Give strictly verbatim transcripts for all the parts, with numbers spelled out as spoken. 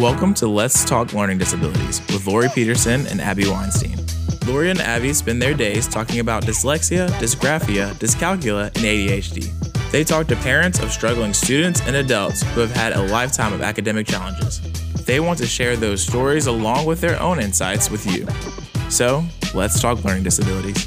Welcome to Let's Talk Learning Disabilities with Lori Peterson and Abby Weinstein. Lori and Abby spend their days talking about dyslexia, dysgraphia, dyscalculia, and A D H D. They talk to parents of struggling students and adults who have had a lifetime of academic challenges. They want to share those stories along with their own insights with you. So, let's talk learning disabilities.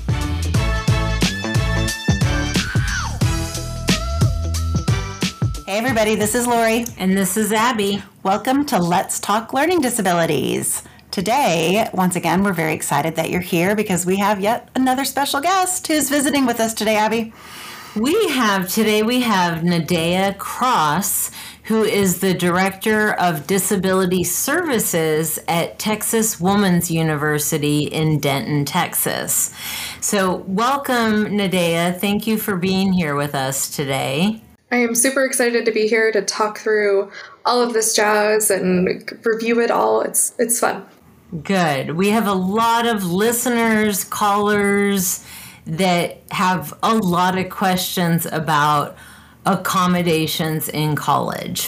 Hey everybody, this is Lori. And this is Abby. Welcome to Let's Talk Learning Disabilities. Today, once again, we're very excited that you're here because we have yet another special guest who's visiting with us today, Abby. We have, today we have Nadea Cross, who is the Director of Disability Services at Texas Woman's University in Denton, Texas. So welcome, Nadea. Thank you for being here with us today. I am super excited to be here to talk through all of this jazz and review it all. It's it's fun. Good. We have a lot of listeners, callers that have a lot of questions about accommodations in college.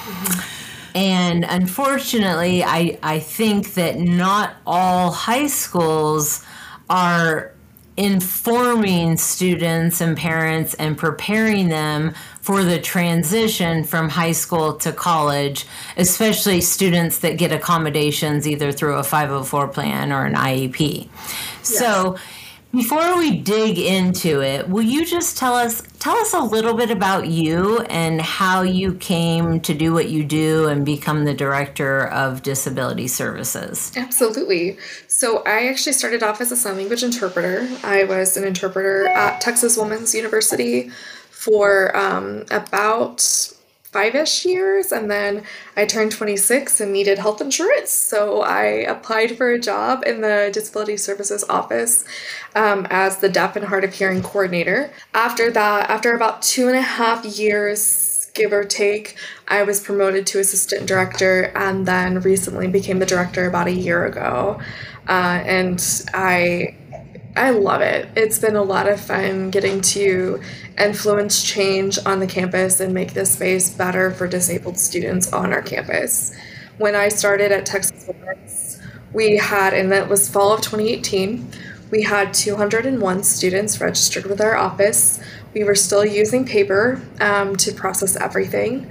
Mm-hmm. And unfortunately, I, I think that not all high schools are informing students and parents and preparing them for the transition from high school to college, especially students that get accommodations either through a five oh four plan or an I E P. Yes. So before we dig into it, will you just tell us tell us a little bit about you and how you came to do what you do and become the Director of Disability Services? Absolutely. So I actually started off as a sign language interpreter. I was an interpreter at Texas Woman's University for um, about five-ish years, and then I turned twenty-six and needed health insurance, so I applied for a job in the Disability Services office um, as the Deaf and Hard of Hearing coordinator. After that, after about two and a half years, give or take, I was promoted to assistant director and then recently became the director about a year ago, uh, and I I love it. It's been a lot of fun getting to influence change on the campus and make this space better for disabled students on our campus. When I started at Texas Women's, we had, and that was fall of twenty eighteen, we had two hundred one students registered with our office. We were still using paper um, to process everything.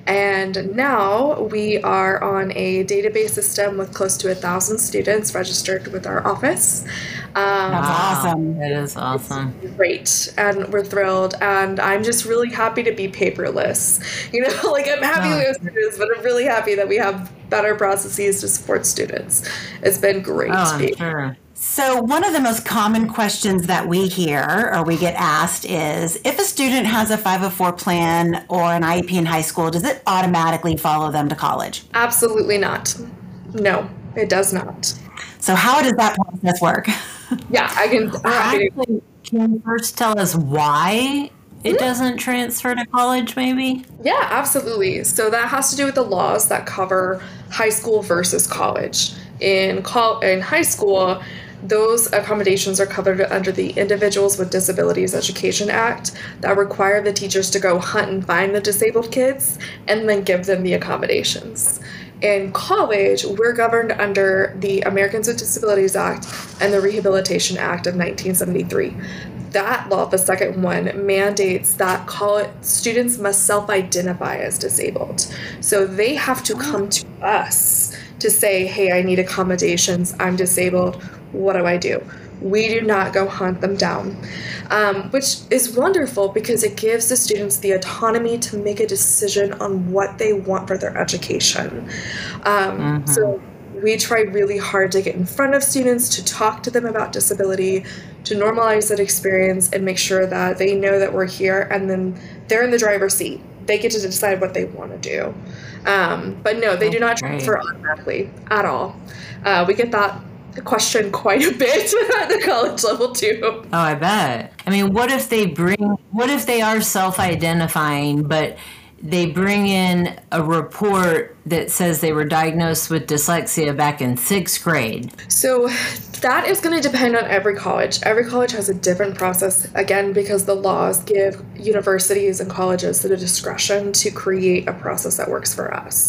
And now we are on a database system with close to a thousand students registered with our office. Um, That's awesome. That is awesome. Great. And we're thrilled. And I'm just really happy to be paperless. You know, like I'm happy Oh. we have students, but I'm really happy that we have better processes to support students. It's been great Oh, to I'm be. sure. So one of the most common questions that we hear or we get asked is, if a student has a five oh four plan or an I E P in high school, does it automatically follow them to college? Absolutely not. No, it does not. So how does that process work? Yeah, I can. Or happy to- actually, can you first tell us why it doesn't transfer to college, maybe? Yeah, absolutely. So that has to do with the laws that cover high school versus college. In col- in high school, those accommodations are covered under the Individuals with Disabilities Education Act that require the teachers to go hunt and find the disabled kids and then give them the accommodations. In college, we're governed under the Americans with Disabilities Act and the Rehabilitation Act of nineteen seventy-three. That law, the second one, mandates that college students must self-identify as disabled. So they have to come to us to say, hey, I need accommodations, I'm disabled, what do I do? We do not go hunt them down, um, which is wonderful because it gives the students the autonomy to make a decision on what they want for their education. Um, Mm-hmm. So we try really hard to get in front of students, to talk to them about disability, to normalize that experience and make sure that they know that we're here, and then they're in the driver's seat. They get to decide what they want to do. Um, but no, they do not transfer automatically at all. Uh, we get that question quite a bit at the college level too. Oh, I bet. I mean, what if they bring, what if they are self-identifying, but they bring in a report that says they were diagnosed with dyslexia back in sixth grade? So that is going to depend on every college. Every college has a different process, again, because the laws give universities and colleges the discretion to create a process that works for us.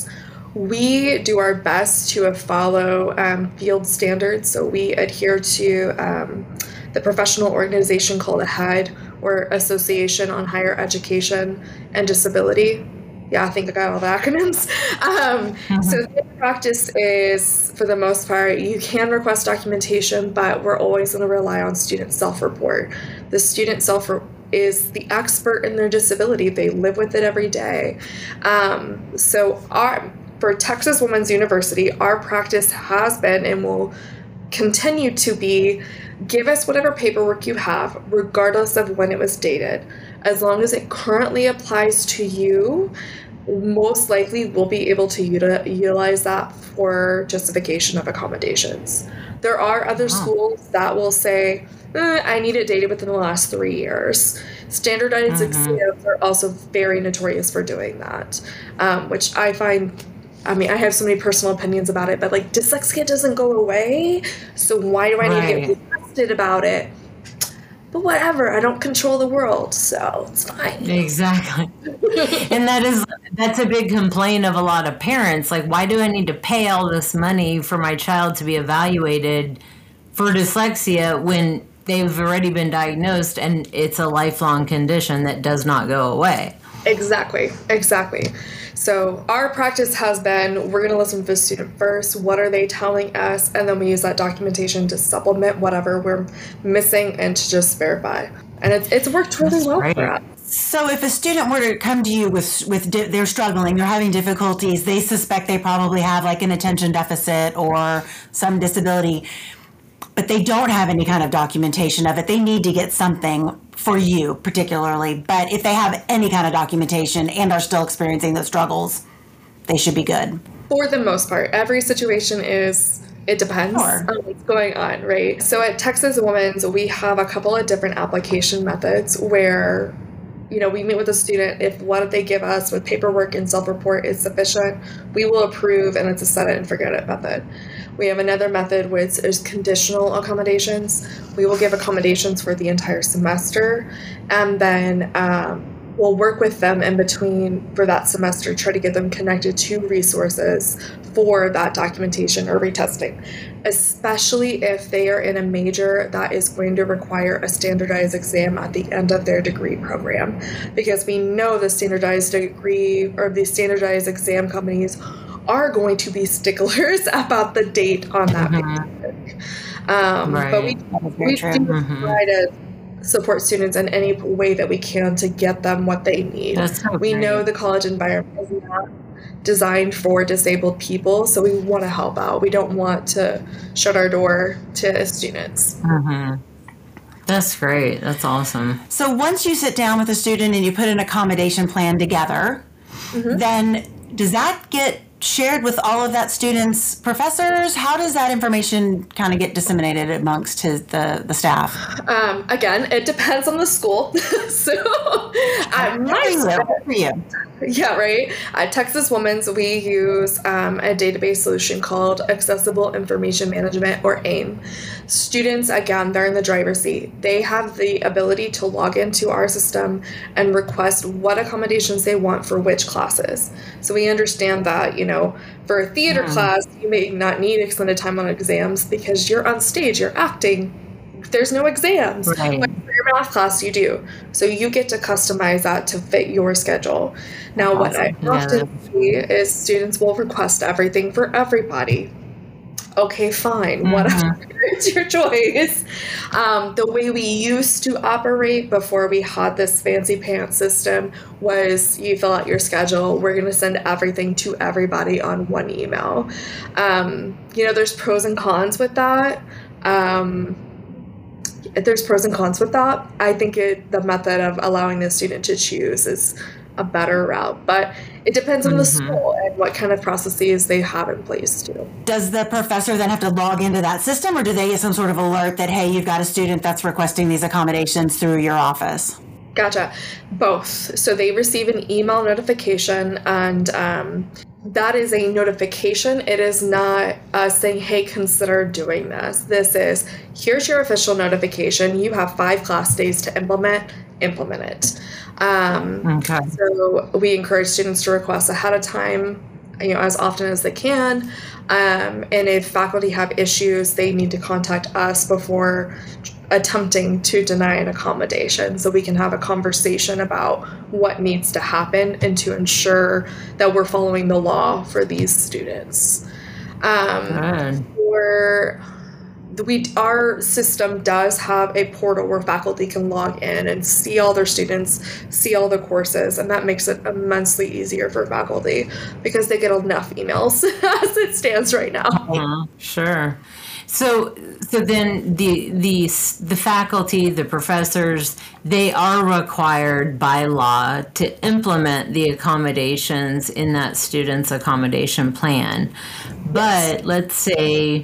we do our best to follow um, field standards. So we adhere to um, the professional organization called AHEAD, or Association on Higher Education and Disability. Yeah, I think I got all the acronyms. Um, mm-hmm. So the practice is, for the most part, you can request documentation, but we're always going to rely on student self-report. The student self is the expert in their disability. They live with it every day. Um, so our, for Texas Women's University, our practice has been and will continue to be, give us whatever paperwork you have, regardless of when it was dated. As long as it currently applies to you, most likely we'll be able to util- utilize that for justification of accommodations. There are other wow. schools that will say, eh, I need it dated within the last three years. Standardized mm-hmm. exams are also very notorious for doing that, um, which I find, I mean, I have so many personal opinions about it, but like dyslexia doesn't go away, so why do I right. need to get tested about it? But whatever, I don't control the world, so it's fine. Exactly. And that is, that's a big complaint of a lot of parents. Like, why do I need to pay all this money for my child to be evaluated for dyslexia when they've already been diagnosed and it's a lifelong condition that does not go away? Exactly, exactly. So our practice has been, we're going to listen to the student first. What are they telling us? And then we use that documentation to supplement whatever we're missing and to just verify. And it's it's worked really That's well great. for us. So if a student were to come to you with, with di- they're struggling, they're having difficulties, they suspect they probably have like an attention deficit or some disability, but they don't have any kind of documentation of it. They need to get something for you particularly. But if they have any kind of documentation and are still experiencing those struggles, they should be good. For the most part, every situation is, it depends sure. on what's going on, right? So at Texas Women's, we have a couple of different application methods where, you know, we meet with a student. If what they give us with paperwork and self-report is sufficient, we will approve, and it's a set it and forget it method. We have another method which is conditional accommodations. We will give accommodations for the entire semester, and then um, we'll work with them in between for that semester, try to get them connected to resources for that documentation or retesting, especially if they are in a major that is going to require a standardized exam at the end of their degree program, because we know the standardized degree or the standardized exam companies are going to be sticklers about the date on that mm-hmm. paperwork. Um, right. But we, we do mm-hmm. try to support students in any way that we can to get them what they need. That's so we great. know the college environment is not designed for disabled people, so we want to help out. We don't want to shut our door to students. Mm-hmm. That's great. That's awesome. So once you sit down with a student and you put an accommodation plan together, mm-hmm. then does that get shared with all of that student's professors? How does that information kind of get disseminated amongst his, the, the staff? Um, again, it depends on the school. so uh, my for you. Yeah, right. At Texas Women's, we use um, a database solution called Accessible Information Management, or AIM. Students, again, they're in the driver's seat. They have the ability to log into our system and request what accommodations they want for which classes. So we understand that, you know, for a theater yeah. class, you may not need extended time on exams because you're on stage, you're acting. There's no exams. Right. But for your math class, you do. So you get to customize that to fit your schedule. Now, awesome. What I yeah. often see is students will request everything for everybody. Okay, fine. Mm-hmm. Whatever. It's your choice. Um, the way we used to operate before we had this fancy pants system was you fill out your schedule. We're going to send everything to everybody on one email. Um, you know, there's pros and cons with that. Um, There's pros and cons with that. I think it, the method of allowing the student to choose is a better route, but it depends on mm-hmm. the school and what kind of processes they have in place too. Does the professor then have to log into that system, or do they get some sort of alert that, hey, you've got a student that's requesting these accommodations through your office? Gotcha. Both. So they receive an email notification, and um, that is a notification. It is not uh, saying, hey, consider doing this. This is, here's your official notification. You have five class days to implement, implement it. Um, okay. So we encourage students to request ahead of time. you know, as often as they can. Um, and if faculty have issues, they need to contact us before attempting to deny an accommodation, so we can have a conversation about what needs to happen and to ensure that we're following the law for these students. Um, for we, our system does have a portal where faculty can log in and see all their students, see all the courses, and that makes it immensely easier for faculty because they get enough emails as it stands right now. Uh-huh. Sure. So, so then the the the faculty, the professors, they are required by law to implement the accommodations in that student's accommodation plan. But let's say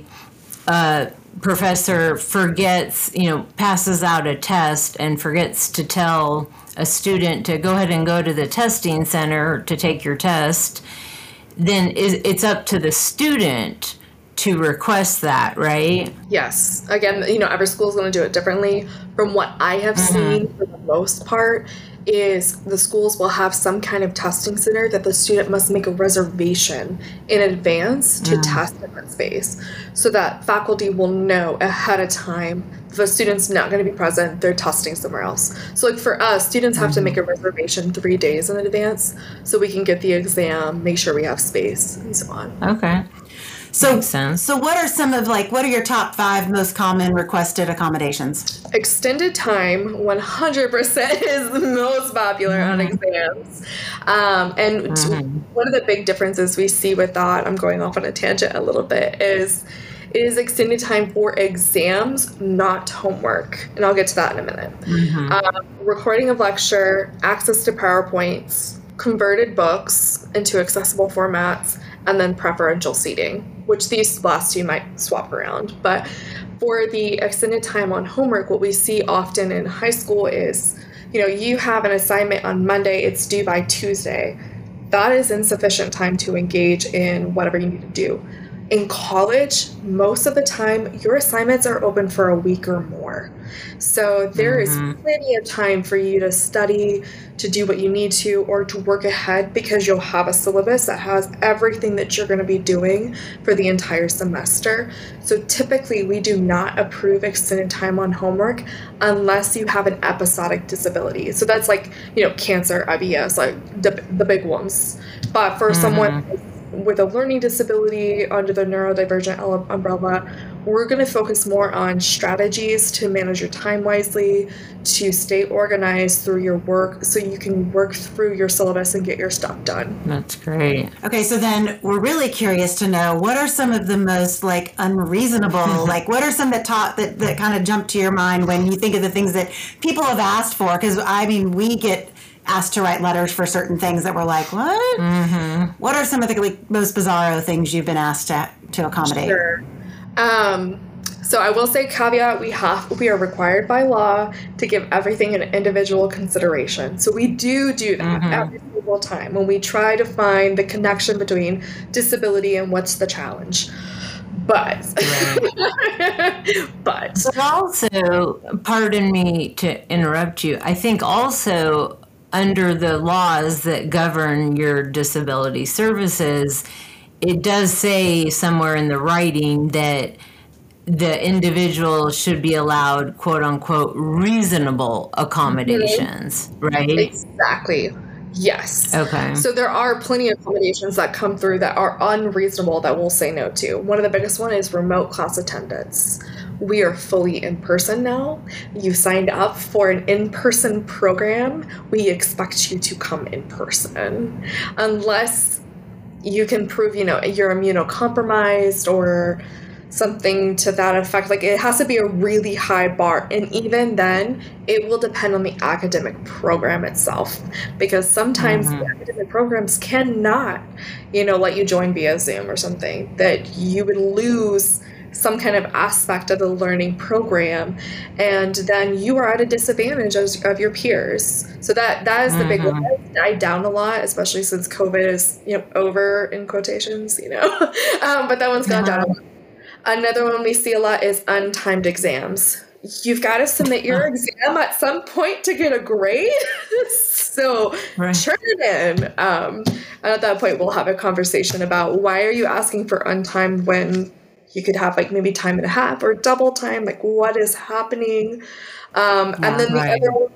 a professor forgets, you know, passes out a test and forgets to tell a student to go ahead and go to the testing center to take your test. Then it's up to the student to request that, right? Yes. Again, you know, every school is going to do it differently. From what I have mm-hmm. seen, for the most part, is the schools will have some kind of testing center that the student must make a reservation in advance to mm-hmm. test in that space, so that faculty will know ahead of time if a student's not going to be present, they're testing somewhere else. So like for us, students have mm-hmm. to make a reservation three days in advance so we can get the exam, make sure we have space, and so on. Okay. So, so what are some of like, what are your top five most common requested accommodations? Extended time, one hundred percent is the most popular mm-hmm. on exams. Um, and mm-hmm. one of the big differences we see with that, I'm going off on a tangent a little bit, is it is extended time for exams, not homework. And I'll get to that in a minute. Mm-hmm. Um, recording of lecture, access to PowerPoints, converted books into accessible formats, and then preferential seating, which these last two might swap around. But for the extended time on homework, what we see often in high school is, you know, you have an assignment on Monday, it's due by Tuesday. That is insufficient time to engage in whatever you need to do. In college, most of the time, your assignments are open for a week or more. So there mm-hmm. is plenty of time for you to study, to do what you need to, or to work ahead, because you'll have a syllabus that has everything that you're going to be doing for the entire semester. So typically, we do not approve extended time on homework unless you have an episodic disability. So that's like, you know, cancer, I B S, like the, the big ones. But for mm-hmm. someone with a learning disability under the neurodivergent umbrella, we're going to focus more on strategies to manage your time wisely, to stay organized through your work so you can work through your syllabus and get your stuff done. That's great. Okay, so then we're really curious to know, what are some of the most like unreasonable, like what are some that taught that, that kind of jump to your mind when you think of the things that people have asked for? Because I mean, we get asked to write letters for certain things that we're like, what? Mm-hmm. What are some of the like, most bizarro things you've been asked to, to accommodate? Sure. Um, so I will say caveat, we have, we are required by law to give everything an individual consideration. So we do do that mm-hmm. every single time when we try to find the connection between disability and what's the challenge. But, right. but. But also, pardon me to interrupt you, I think also under the laws that govern your disability services, it does say somewhere in the writing that the individual should be allowed, quote unquote, reasonable accommodations, mm-hmm. right? Exactly. Yes. Okay. So there are plenty of accommodations that come through that are unreasonable that we'll say no to. One of the biggest one is remote class attendance. We are fully in person now. You signed up for an in-person program. We expect you to come in person. Unless you can prove, you know, you're immunocompromised or something to that effect. Like, it has to be a really high bar. And even then, it will depend on the academic program itself. Because sometimes mm-hmm. the academic programs cannot, you know, let you join via Zoom or something. That you would lose some kind of aspect of the learning program, and then you are at a disadvantage of, of your peers. So that that is the mm-hmm. big one. It's died down a lot, especially since COVID is, you know, over in quotations, you know. um, but that one's gone mm-hmm. down a lot. Another one we see a lot is untimed exams. you've got to submit your exam at some point to get a grade. So right. turn it in. Um, and at that point, we'll have a conversation about why are you asking for untimed when you could have like maybe time and a half or double time? Like what is happening? Um, yeah, and then the right. other one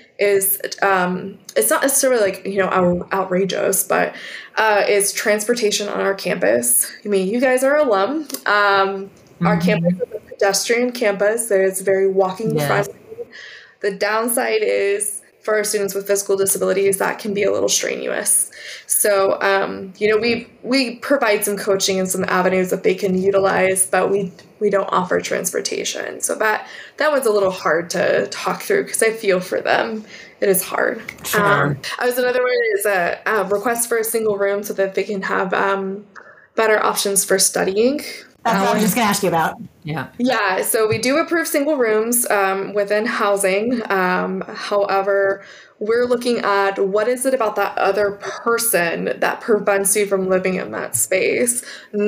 is, um, it's not necessarily like, you know, out, outrageous, but uh, is transportation on our campus. I mean, you guys are alum. Um, mm-hmm. Our campus is a pedestrian campus. There's very walking yes. friendly. The downside is for our students with physical disabilities, that can be a little strenuous. So, um, you know, we we provide some coaching and some avenues that they can utilize, but we we don't offer transportation. So that that one's a little hard to talk through because I feel for them. It is hard. Sure. Um, I was another one is a, a request for a single room so that they can have um, better options for studying. That's what I was just going to ask you about. Yeah. Yeah. So we do approve single rooms um, within housing. Um, however, we're looking at what is it about that other person that prevents you from living in that space,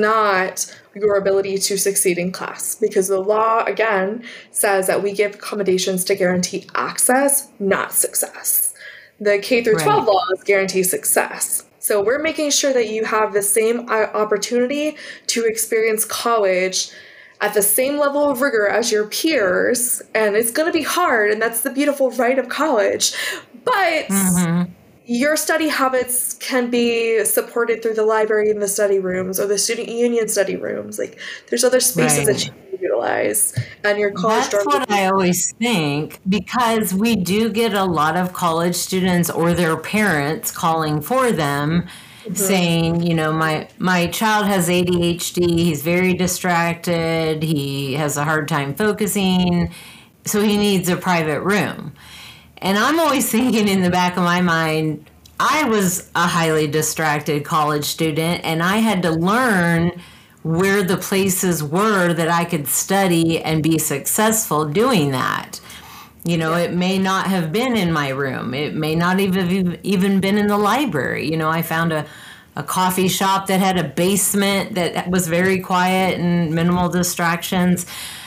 not your ability to succeed in class. Because the law, again, says that we give accommodations to guarantee access, not success. The K through twelve right. laws guarantee success. So we're making sure that you have the same opportunity to experience college at the same level of rigor as your peers. And it's going to be hard, and that's the beautiful right of college. But mm-hmm. your study habits can be supported through the library and the study rooms or the student union study rooms. Like there's other spaces right. that you can utilize. And your college That's what I always think, because we do get a lot of college students or their parents calling for them mm-hmm. saying, you know, my, my child has A D H D. He's very distracted. He has a hard time focusing. So he needs a private room. And I'm always thinking in the back of my mind, I was a highly distracted college student, and I had to learn where the places were that I could study and be successful doing that. You know, it may not have been in my room. It may not even even been in the library. You know, I found a, a coffee shop that had a basement that was very quiet and minimal distractions.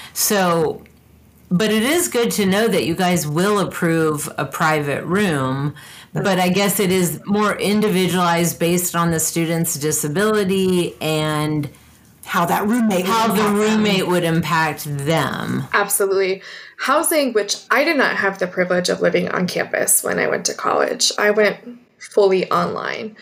So... But it is good to know that you guys will approve a private room, but I guess it is more individualized based on the student's disability and how that roommate how the roommate them. would impact them. Absolutely. Housing, which I did not have the privilege of living on campus when I went to college. I went fully online.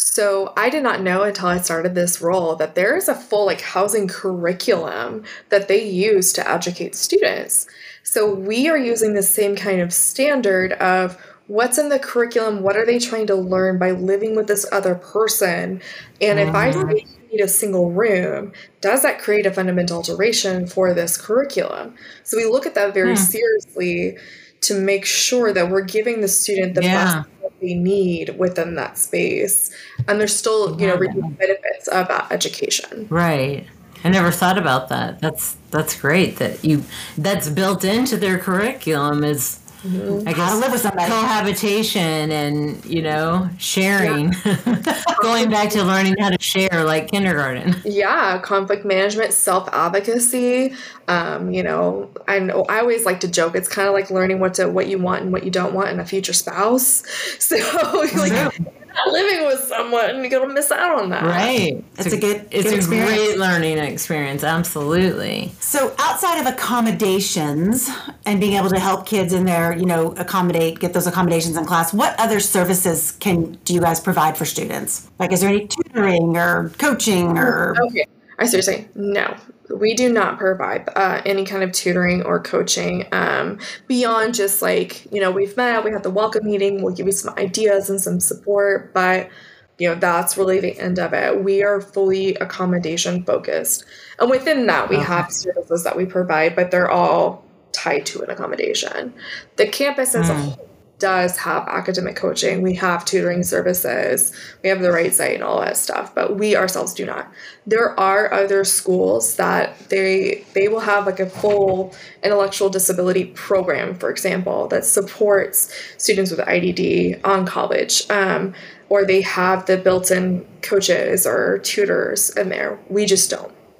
So I did not know until I started this role that there is a full like housing curriculum that they use to educate students. So we are using the same kind of standard of what's in the curriculum, what are they trying to learn by living with this other person? And mm-hmm. if I say you need a single room, does that create a fundamental alteration for this curriculum? So we look at that very mm. seriously to make sure that we're giving the student the yeah. best they need within that space. And there's still, you know, reaping benefits of that education. Right. I never thought about that. That's that's great that you that's built into their curriculum is mm-hmm. I guess how to live with somebody. Cohabitation and, you know, sharing. Yeah. Going back to learning how to share like kindergarten. Yeah, conflict management, self-advocacy. Um, you know, I know I always like to joke. It's kind of like learning what to what you want and what you don't want in a future spouse. So like yeah. not living with someone, you're gonna miss out on that. Right. It's, it's a, a good it's good a experience. great learning experience. Absolutely. So outside of accommodations and being able to help kids in their, you know, accommodate, get those accommodations in class, what other services can do you guys provide for students? Like, is there any tutoring or coaching or? Okay. I seriously, no. We do not provide uh, any kind of tutoring or coaching um, beyond just like, you know, we've met, we have the welcome meeting, we'll give you some ideas and some support, but, you know, that's really the end of it. We are fully accommodation focused. And within that, we okay. have services that we provide, but they're all tied to an accommodation. The campus as mm. a whole does have academic coaching. We have tutoring services. We have the right site and all that stuff, but we ourselves do not. There are other schools that they they will have like a full intellectual disability program, for example, that supports students with I D D on college, um, or they have the built-in coaches or tutors in there. We just don't.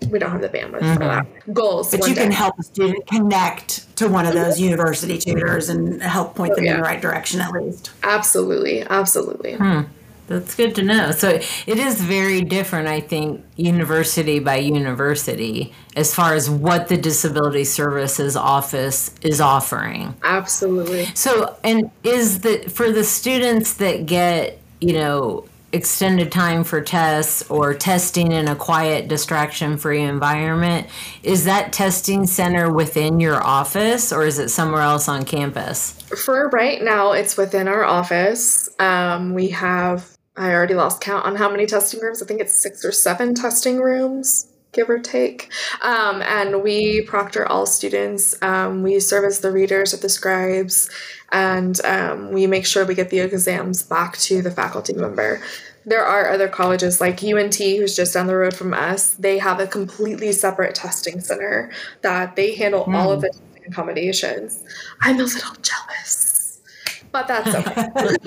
we don't have the bandwidth mm-hmm. for that. Goals. But you day. can help a student connect to one of those mm-hmm. university tutors and help point oh, them yeah. in the right direction at least. Absolutely. Absolutely. Hmm. That's good to know. So it is very different, I think, university by university, as far as what the Disability Services Office is offering. Absolutely. So, and is the, for the students that get, you know, extended time for tests or testing in a quiet, distraction-free environment, is that testing center within your office or is it somewhere else on campus? For right now, it's within our office. Um, we have, I already lost count on how many testing rooms. I think it's six or seven testing rooms, give or take. Um, and we proctor all students. Um, we service the readers or the scribes, and um, we make sure we get the exams back to the faculty member. There are other colleges like U N T, who's just down the road from us. They have a completely separate testing center that they handle mm. all of the testing accommodations. I'm a little jealous, but that's okay.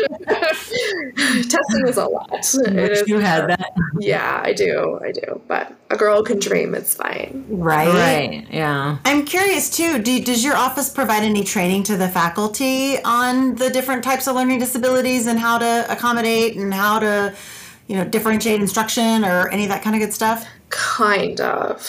Testing is a lot. It is, you had that. Yeah, I do. I do. But a girl can dream. It's fine. Right. Right. Yeah. I'm curious too. Do, does your office provide any training to the faculty on the different types of learning disabilities and how to accommodate and how to, you know, differentiate instruction or any of that kind of good stuff? Kind of.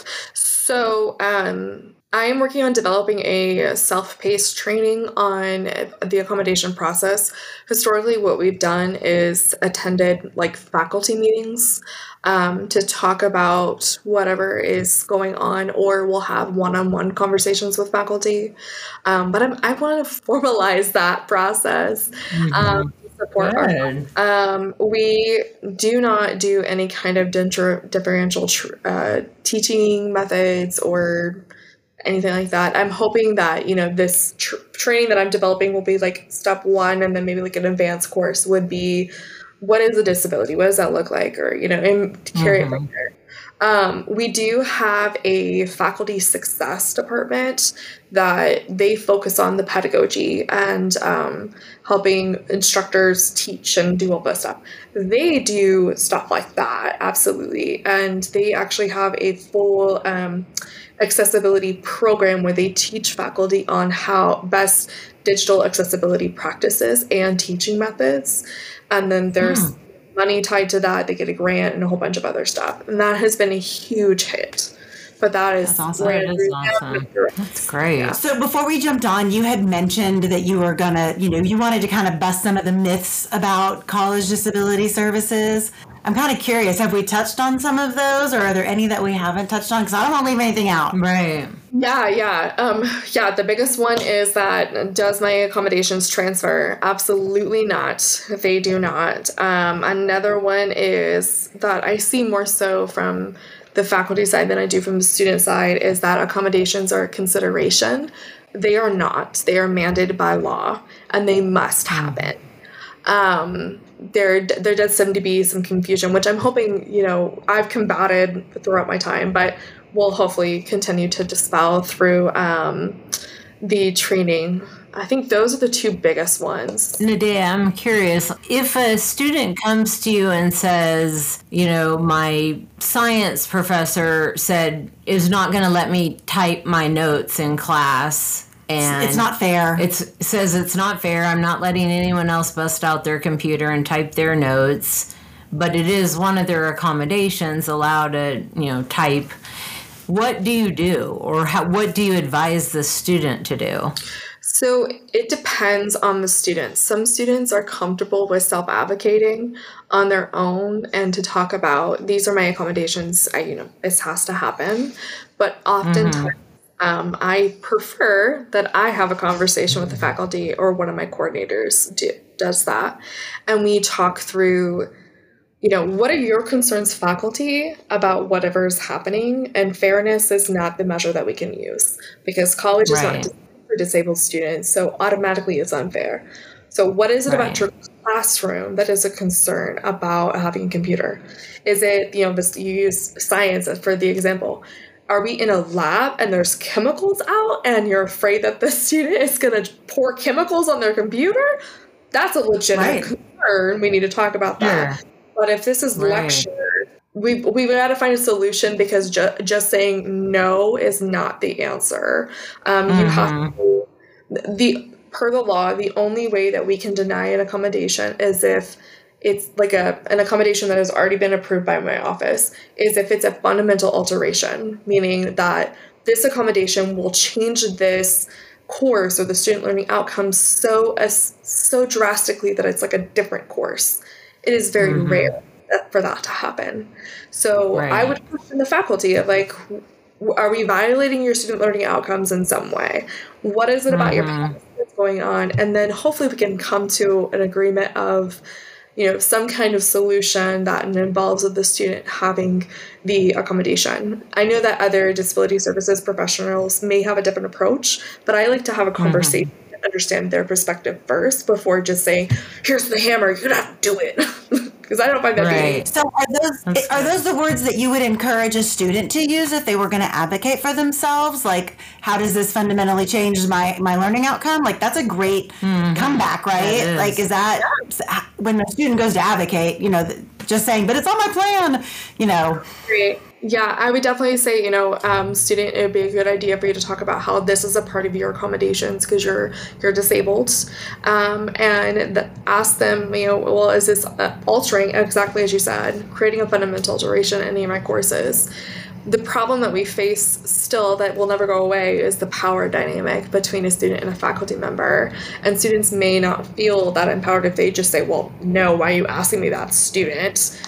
So, um, I am working on developing a self-paced training on the accommodation process. Historically, what we've done is attended like faculty meetings um, to talk about whatever is going on, or we'll have one-on-one conversations with faculty. Um, but I'm, I want to formalize that process. Mm-hmm. Um, support our, um, we do not do any kind of differential tr- uh, teaching methods or anything like that. I'm hoping that, you know, this tr- training that I'm developing will be like step one, and then maybe like an advanced course would be, what is a disability? What does that look like? Or, you know, and carry mm-hmm. it from there. Um, we do have a faculty success department that they focus on the pedagogy and um, helping instructors teach and do all this stuff. They do stuff like that, absolutely. And they actually have a full um, accessibility program where they teach faculty on how best digital accessibility practices and teaching methods. And then there's hmm. money tied to that. They get a grant and a whole bunch of other stuff. And that has been a huge hit. But that is, That's awesome. That is awesome. That's great. Yeah. So before we jumped on, you had mentioned that you were going to, you know, you wanted to kind of bust some of the myths about college disability services. I'm kind of curious, have we touched on some of those, or are there any that we haven't touched on? Because I don't want to leave anything out. Right. Yeah, yeah. Um, yeah, the biggest one is that, does my accommodations transfer? Absolutely not. They do not. Um, another one is that I see more so from the faculty side than I do from the student side, is that accommodations are a consideration. They are not. They are mandated by law, and they must happen. Um, there, there does seem to be some confusion, which I'm hoping, you know, I've combated throughout my time, but we'll hopefully continue to dispel through um, the training. I think those are the two biggest ones. Nadia, I'm curious, if a student comes to you and says, you know, my science professor said is not going to let me type my notes in class, and it's not fair. It's, it says it's not fair. I'm not letting anyone else bust out their computer and type their notes, but it is one of their accommodations allowed to, you know, type. What do you do, or how, what do you advise the student to do? So it depends on the students. Some students are comfortable with self-advocating on their own and to talk about, these are my accommodations, I, you know, this has to happen. But oftentimes, mm-hmm. Um, I prefer that I have a conversation with the faculty, or one of my coordinators do, does that. And we talk through, you know, what are your concerns, faculty, about whatever is happening? And fairness is not the measure that we can use, because college is right. not for disabled students, so automatically it's unfair. So what is it right. about your classroom that is a concern about having a computer? Is it, you know, this, you use science for the example. Are we in a lab and there's chemicals out and you're afraid that the student is going to pour chemicals on their computer? That's a legitimate right. concern. We need to talk about that. Yeah. But if this is right. lecture, we we got to find a solution, because ju- just saying no is not the answer. Um, mm-hmm. You have to, the per the law, the only way that we can deny an accommodation is if it's like a an accommodation that has already been approved by my office, is if it's a fundamental alteration, meaning that this accommodation will change this course or the student learning outcomes so as so drastically that it's like a different course. It is very mm-hmm. rare for that to happen. So right. I would question the faculty of like, are we violating your student learning outcomes in some way? What is it about mm-hmm. your policy that's going on? And then hopefully we can come to an agreement of, you know, some kind of solution that involves the student having the accommodation. I know that other disability services professionals may have a different approach, but I like to have a conversation mm-hmm. and understand their perspective first before just saying, here's the hammer, you have to do it. Because I don't find that right. being. So are those That's are those the words that you would encourage a student to use if they were going to advocate for themselves? Like, how does this fundamentally change my, my learning outcome? Like, that's a great mm-hmm. comeback, right? Is. Like, is that yeah. when a student goes to advocate, you know, just saying, but it's on my plan, you know. Great. Yeah, I would definitely say, you know, um, student, it would be a good idea for you to talk about how this is a part of your accommodations because you're you're disabled, um, and the, ask them, you know, well, is this uh, altering, exactly as you said, creating a fundamental alteration in any of my courses? The problem that we face still that will never go away is the power dynamic between a student and a faculty member. And students may not feel that empowered if they just say, well, no, why are you asking me that, student?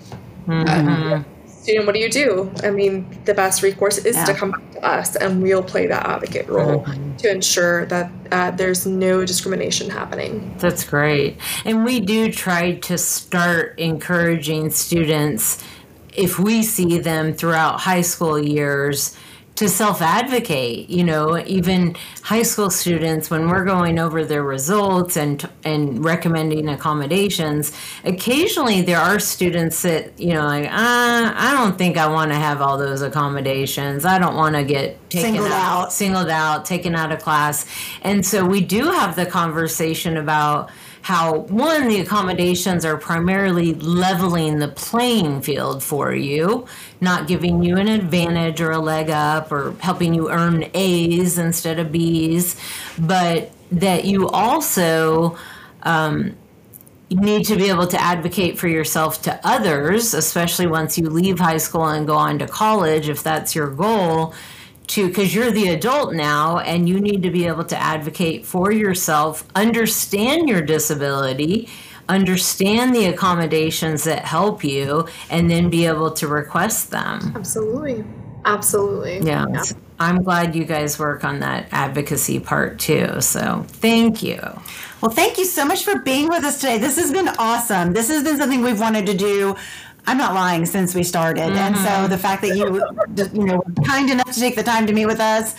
Mm-hmm. Uh, student, what do you do? I mean, the best recourse is yeah. to come back to us, and we'll play that advocate role mm-hmm. to ensure that uh, there's no discrimination happening. That's great. And we do try to start encouraging students, if we see them throughout high school years, to self-advocate. You know, even high school students, when we're going over their results and and recommending accommodations, occasionally there are students that, you know, like, uh, I don't think I want to have all those accommodations. I don't want to get taken singled out, out, singled out, taken out of class. And so we do have the conversation about how, one, the accommodations are primarily leveling the playing field for you, not giving you an advantage or a leg up or helping you earn A's instead of B's, but that you also um, need to be able to advocate for yourself to others, especially once you leave high school and go on to college, if that's your goal, to, because you're the adult now and you need to be able to advocate for yourself, understand your disability, understand the accommodations that help you, and then be able to request them. Absolutely. Absolutely. Yeah. yeah. I'm glad you guys work on that advocacy part too. So thank you. Well, thank you so much for being with us today. This has been awesome. This has been something we've wanted to do, I'm not lying, since we started. Mm-hmm. And so the fact that you, you know, were kind enough to take the time to meet with us,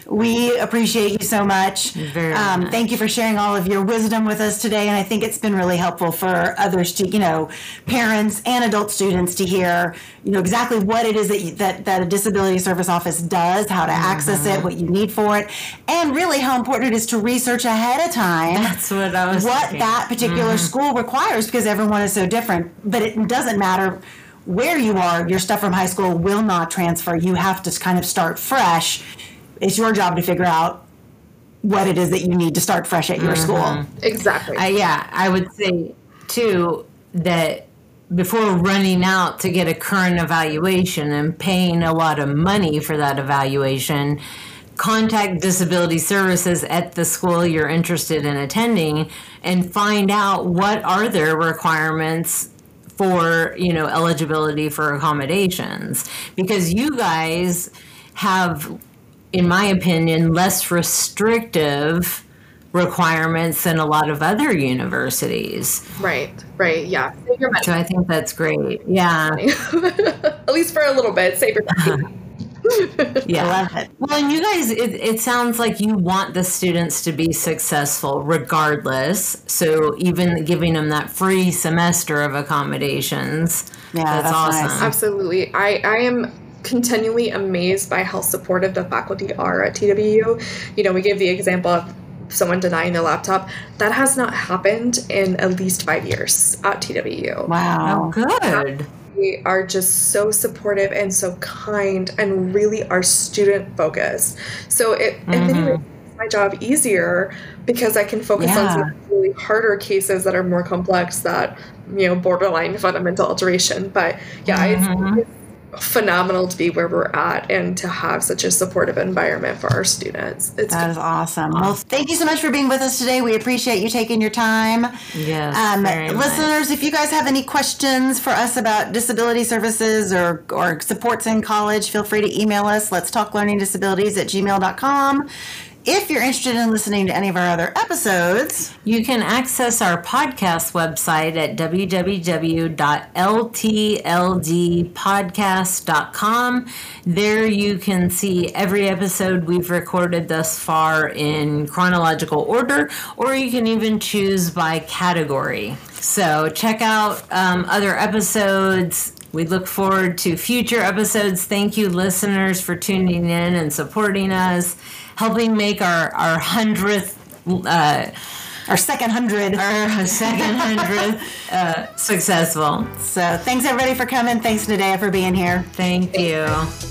we appreciate you so much. Very um, much. Thank you for sharing all of your wisdom with us today. And I think it's been really helpful for others to, you know, parents and adult students to hear, you know, exactly what it is that, you, that, that a disability service office does, how to mm-hmm. access it, what you need for it, and really how important it is to research ahead of time. That's what I was What thinking. that particular mm-hmm. school requires, because everyone is so different. But it doesn't matter where you are, your stuff from high school will not transfer. You have to kind of start fresh. It's your job to figure out what it is that you need to start fresh at your mm-hmm. school. Exactly. Uh, yeah, I would say, too, that before running out to get a current evaluation and paying a lot of money for that evaluation, contact disability services at the school you're interested in attending and find out what are their requirements for, you know, eligibility for accommodations. Because you guys have, in my opinion, less restrictive requirements than a lot of other universities. Right, right, yeah. Save your money. So I think that's great. Yeah. At least for a little bit, save your money. Yeah. I love it. Well, and you guys, it, it sounds like you want the students to be successful regardless. So even giving them that free semester of accommodations, yeah, that's, that's awesome. nice. Absolutely. I, I am continually amazed by how supportive the faculty are at T W U. You know, we gave the example of someone denying their laptop. That has not happened in at least five years at T W U. Wow. Oh, good. They are just so supportive and so kind and really are student focused. So it, mm-hmm. in many ways, makes my job easier because I can focus yeah. on some really harder cases that are more complex that, you know, borderline fundamental alteration. But yeah, mm-hmm. it's, it's phenomenal to be where we're at and to have such a supportive environment for our students. It's that is awesome. Well, thank you so much for being with us today. We appreciate you taking your time. Yes, um, very listeners, much. If you guys have any questions for us about disability services or, or supports in college, feel free to email us. Let's talk learning disabilities at gmail dot com. If you're interested in listening to any of our other episodes, you can access our podcast website at w w w dot l t l d podcast dot com. There you can see every episode we've recorded thus far in chronological order, or you can even choose by category. So check out um, other episodes. We look forward to future episodes. Thank you, listeners, for tuning in and supporting us, helping make our our hundredth, uh, our second hundred, our second hundredth uh, successful. So thanks everybody for coming. Thanks Nadea for being here. Thank you.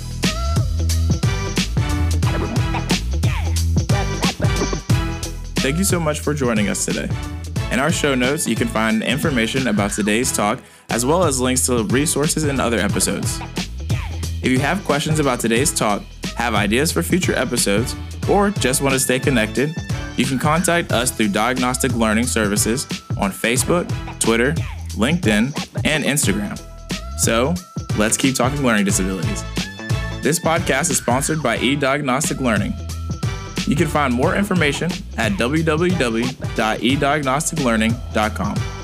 Thank you so much for joining us today. In our show notes, you can find information about today's talk, as well as links to resources and other episodes. If you have questions about today's talk, have ideas for future episodes, or just want to stay connected, you can contact us through Diagnostic Learning Services on Facebook, Twitter, LinkedIn, and Instagram. So, let's keep talking learning disabilities. This podcast is sponsored by eDiagnostic Learning. You can find more information at w w w dot e diagnostic learning dot com.